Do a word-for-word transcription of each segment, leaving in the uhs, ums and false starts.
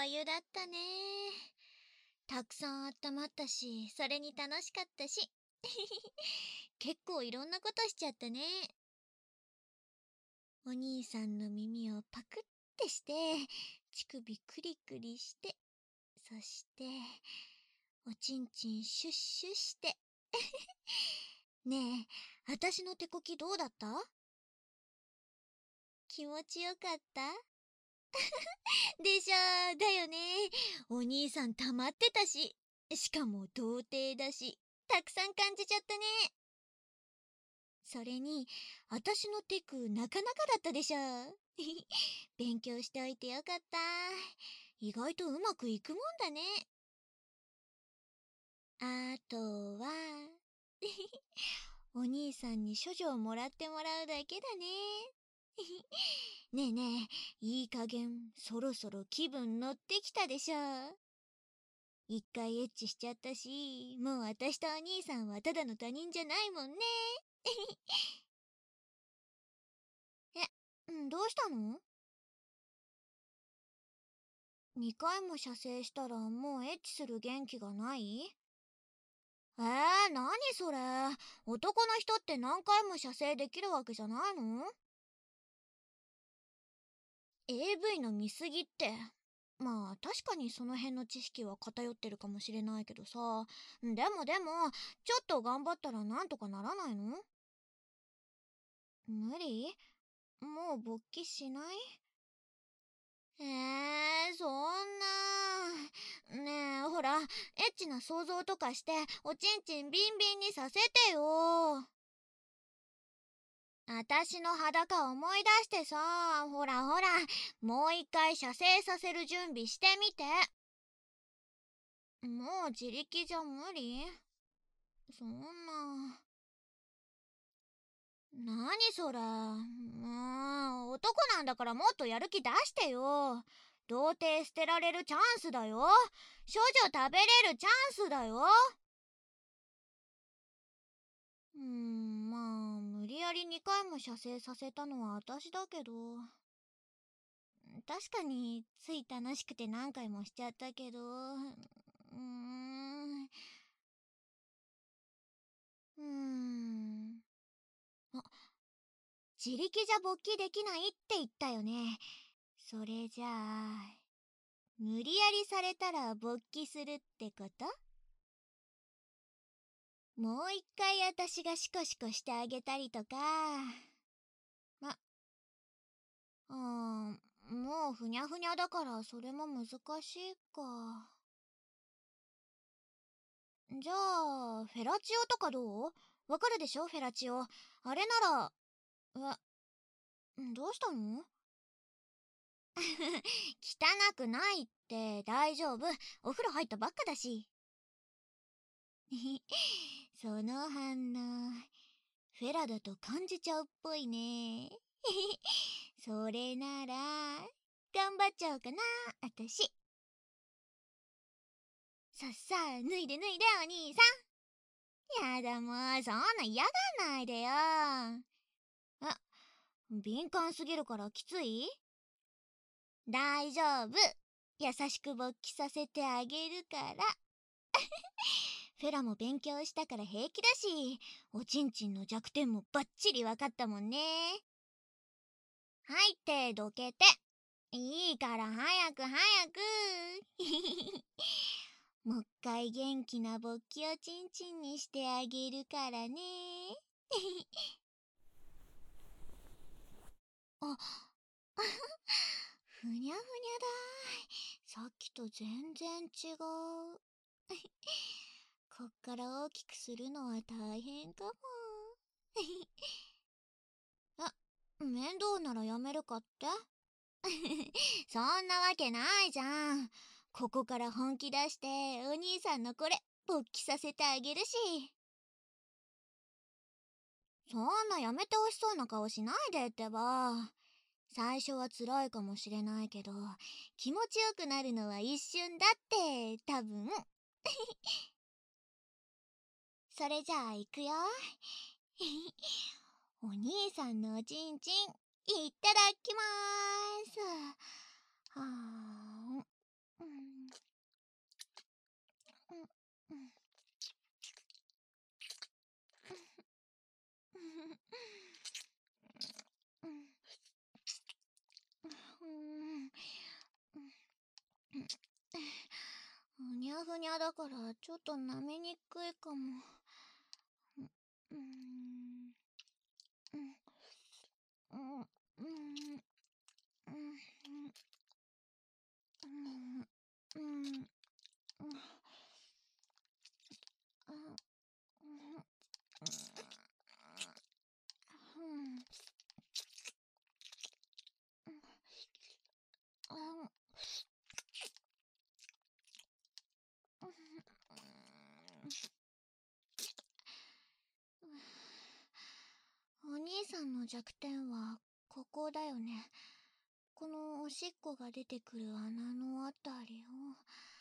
お湯だったね。たくさん温まったし、それに楽しかったし。結構いろんなことしちゃったね。お兄さんの耳をパクってして、乳首クリクリして、そして、おちんちんシュッシュして。ねえ、あたしの手こきどうだった？気持ちよかったでしょ。だよね。お兄さん溜まってたし、しかも童貞だし、たくさん感じちゃったね。それに、あたしのテクなかなかだったでしょ。勉強しておいてよかった。意外とうまくいくもんだね。あとはお兄さんに処女をもらってもらうだけだね。ねえねえ、いい加減そろそろ気分乗ってきたでしょ。一回エッチしちゃったし、もう私とお兄さんはただの他人じゃないもんね。え、んどうしたの？にかいも射精したらもうエッチする元気がない？えー、なにそれ。男の人って何回も射精できるわけじゃないの？ エーブイ の見過ぎって。まあ確かにその辺の知識は偏ってるかもしれないけどさ。でもでも、ちょっと頑張ったらなんとかならないの？無理？もう勃起しない？えー、そんな。ねえ、ほら、エッチな想像とかして、おちんちんビンビンにさせてよ。あたしの裸思い出してさ、ほらほら、もう一回射精させる準備してみて。もう自力じゃ無理？そんな。なにそれ。もう、男なんだからもっとやる気出してよ。童貞捨てられるチャンスだよ。処女食べれるチャンスだよ。うーん、まあ、無理やりにかいも射精させたのは私だけど。確かに、つい楽しくて何回もしちゃったけど。うーん。うーん。あ、自力じゃ勃起できないって言ったよね。それじゃあ、無理やりされたら勃起するってこと？もう一回私がシコシコしてあげたりとか。ま、うーん、もうふにゃふにゃだからそれも難しいか。じゃあ、フェラチオとかどう？わかるでしょフェラチオ。あれなら、え、どうしたの？汚くないって大丈夫。お風呂入ったばっかだし。その反応、フェラだと感じちゃうっぽいね。それなら、頑張っちゃおうかな、あたし。さっさあ、脱いで脱いでお兄さん。やだもう、そんな嫌がんないでよ。あ、敏感すぎるからきつい？大丈夫。優しく勃起させてあげるから。フェラも勉強したから平気だし、おちんちんの弱点もバッチリ分かったもんね。はいってどけて。いいから早く早く。もっかい元気な勃起をちんちんにしてあげるからね。あ、ふにゃふにゃだ。さっきと全然違う。こっから大きくするのは大変かも。あ、面倒ならやめるかって？そんなわけないじゃん。ここから本気出してお兄さんのこれ勃起させてあげるし。そんなやめてほしそうな顔しないでってば。最初は辛いかもしれないけど、気持ちよくなるのは一瞬だって多分。それじゃあ行くよ。お兄さんのおちんちんいっただきまーす。はーん。 ふにゃだからちょっと舐めにくいかも。うーん。うん。うん。うん。うん。うん。うん。うん。お兄さんの弱点はここだよね。このおしっこが出てくる穴のあたりを。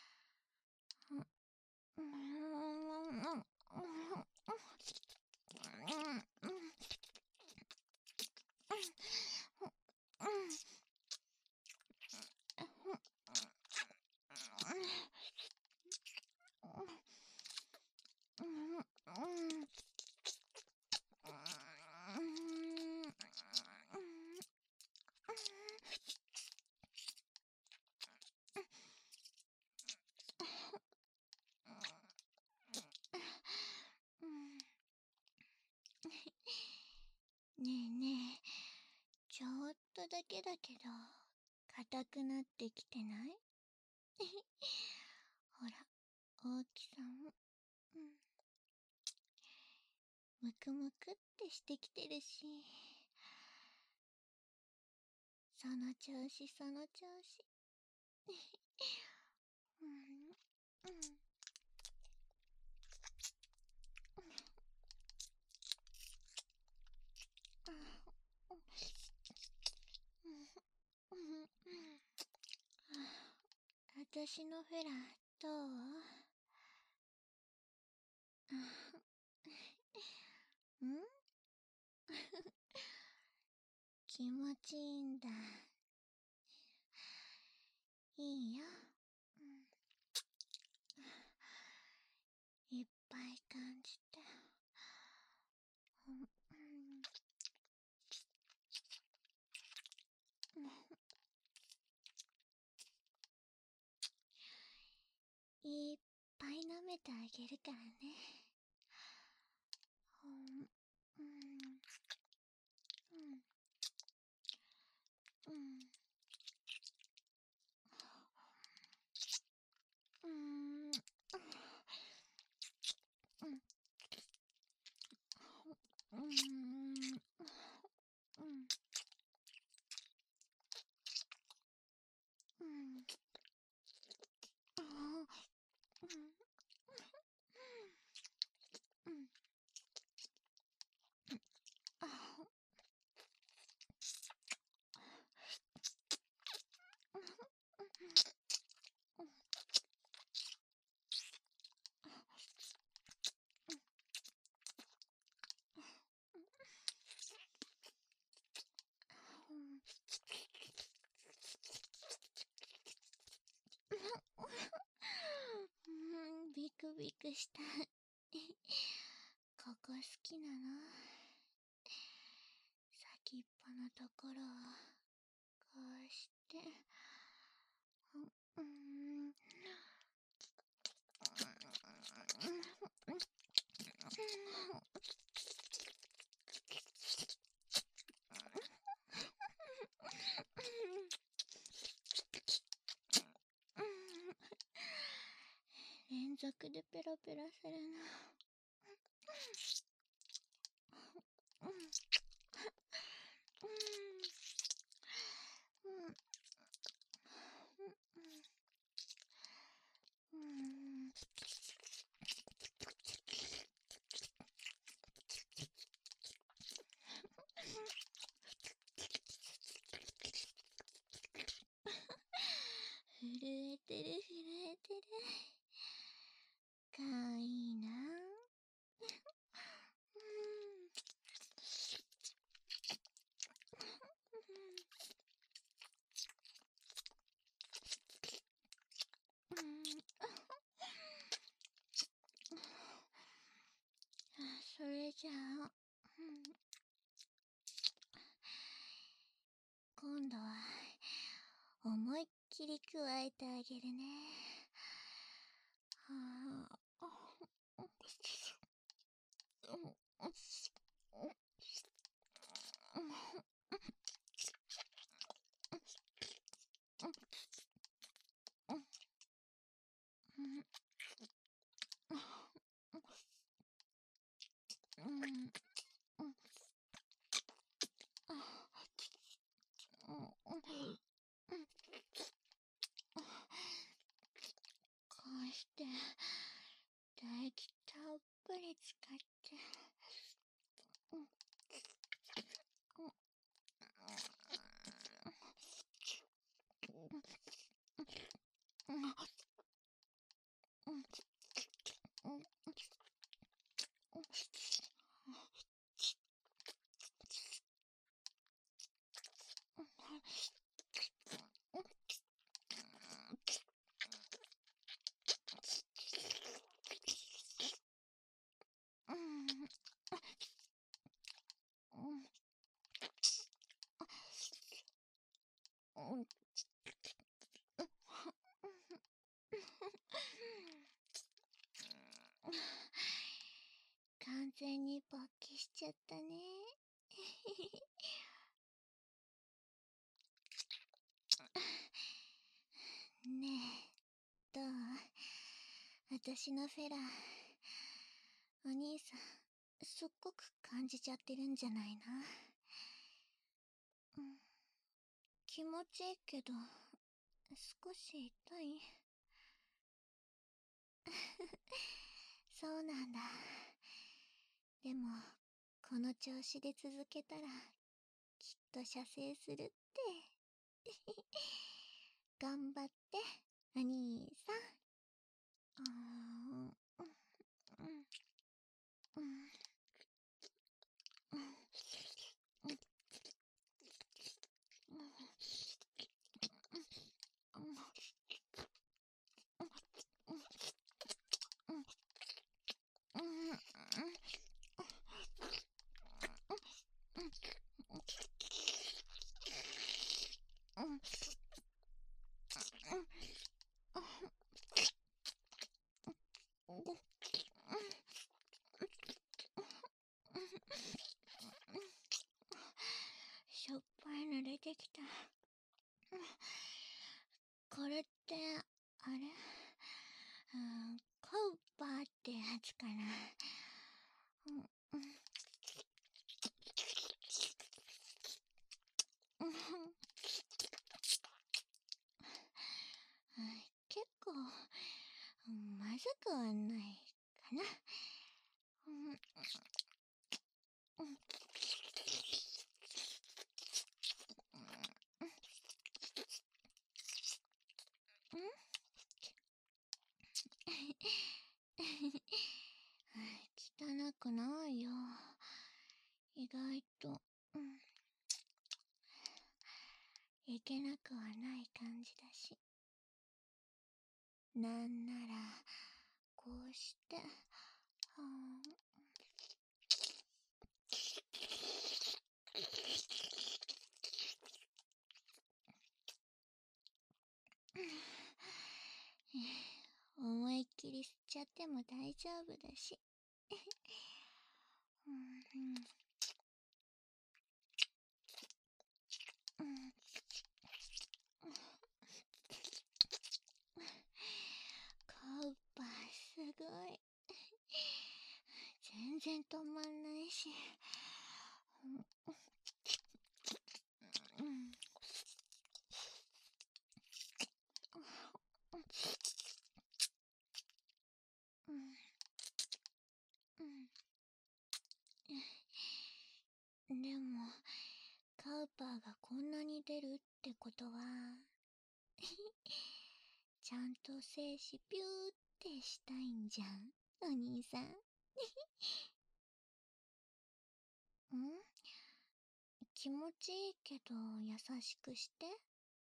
ねえねえ、ちょっとだけだけど、硬くなってきてない？ほら、大きさも、うん、むくむくってしてきてるし。その調子その調子。うん、うん。私のフェラどう？ん気持ちいいんだ。いいよ。うん、いっぱい感じて。うんうんいっぱい舐めてあげるからね。うん、うん、うん、うん、うん、うん、うん、うん、うん、うん、ビクビクした。ここ好きなの？先っぽのところをこうして、うん、連続でペロペロするの。うん、うん、うん、うん、震えてる震えてる。かわいいな。うん、うん、それじゃあ、うん、今度は思いっきり加えてあげるね。 こうして唾液たっぷり使って完全に勃起しちゃったね。ねえ、どう？私のフェラ、お兄さん、すっごく感じちゃってるんじゃないの？うん、気持ちいいけど、少し痛い。そうなんだ。でも、この調子で続けたら、きっと射精するって。頑張って、お兄さん。うーん、うん、うん、うん、うん、しょっぱいの出てきた。これって、あれ？うん、コウパーってやつかな。うん、うん、うん、結構、まずくはないかな。うん、うん、汚くないよ。意外と、うん、いけなくはない感じだし。なんなら、こうして、はあ、思いっきり吸っちゃっても大丈夫だし。うん、うん、うん、コウパすごい。全然止まんないし。うん、うん、うん、うん。でも、カウパーがこんなに出るってことは、ちゃんと精子ピューってしたいんじゃん、お兄さん。ん？気持ちいいけど優しくして。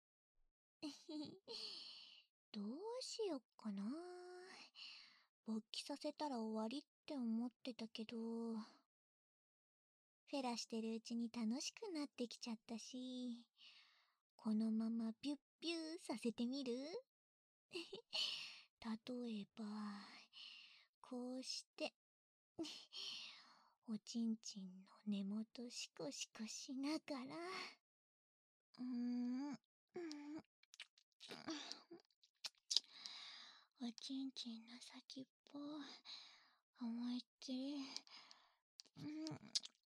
どうしよっかな。勃起させたら終わりって思ってたけど、フェラしてるうちに楽しくなってきちゃったし、このままビュッビューさせてみる？ 例えば、こうして、おちんちんの根元シコシコしながら、うーん、うん、おちんちんの先っぽを思いっきり、うん、うん、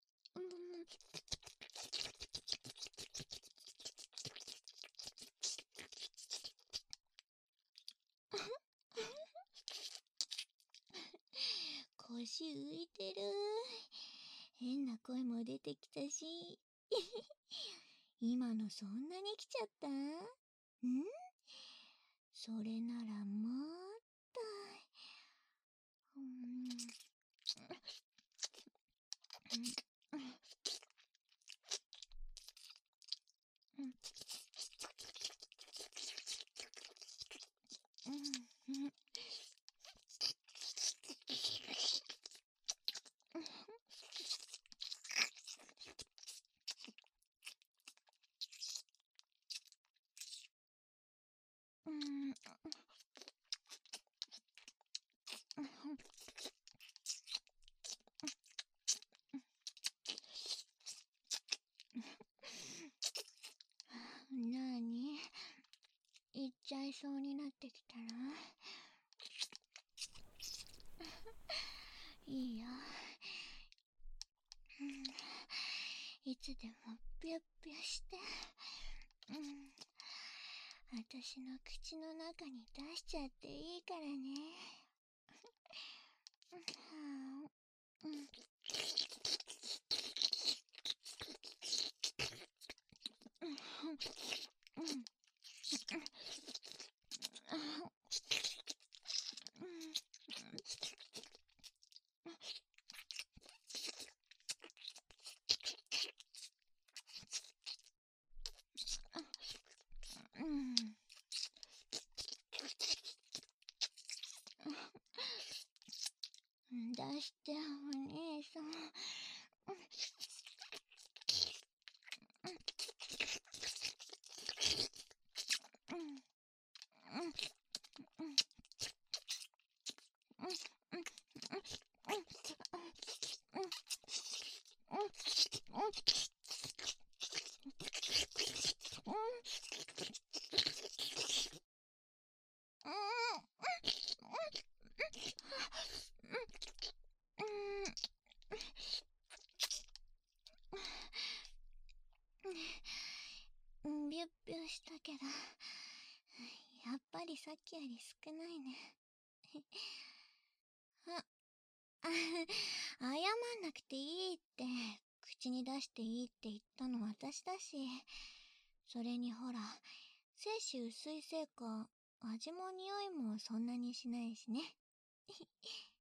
腰浮いてる。変な声も出てきたし。今のそんなに来ちゃった？ん？それならもっと。うーん。うん。うん。うん。うん。なに？行っちゃいそうになってきたら？いいよ。うん、いつでもぴゅっぴゅして。うん。私の口の中に出しちゃっていいからね。うん。うん。うん。うん。出してお兄さん。ビュッビュしたけど、やっぱりさっきより少ないね。あ、あ、謝んなくていいって、口に出していいって言ったの私だし、それにほら、精子薄いせいか、味も匂いもそんなにしないしね。